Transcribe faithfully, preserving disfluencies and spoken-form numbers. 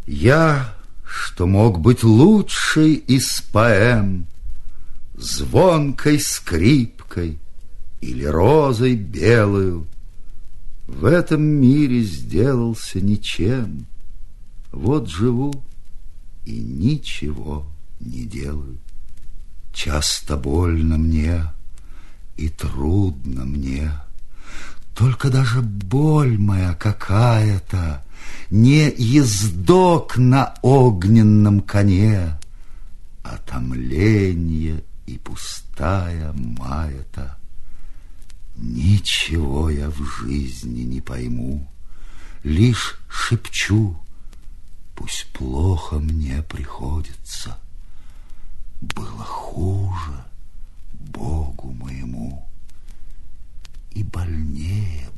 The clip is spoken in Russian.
Я, что мог быть лучшей из поэм, звонкой скрипкой или розой белую, в этом мире сделался ничем. Вот живу и ничего не делаю. Часто больно мне и трудно мне, только даже боль моя какая-то не ездок на огненном коне, а томление и пустая мая-то. Ничего я в жизни не пойму, лишь шепчу: пусть плохо мне приходится, было хуже Богу моему, и больнее